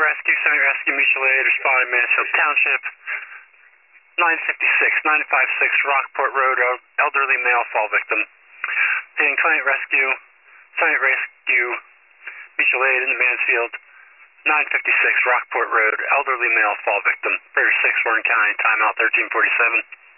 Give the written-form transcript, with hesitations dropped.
Rescue, 7 Rescue, Mutual Aid, responding Mansfield Township. 956 Rockport Road, elderly male fall victim. Hitting 28 Rescue, 28 Rescue, Mutual Aid in Mansfield. 956 Rockport Road, elderly male fall victim. Prairie 6, Warren County, timeout 1347.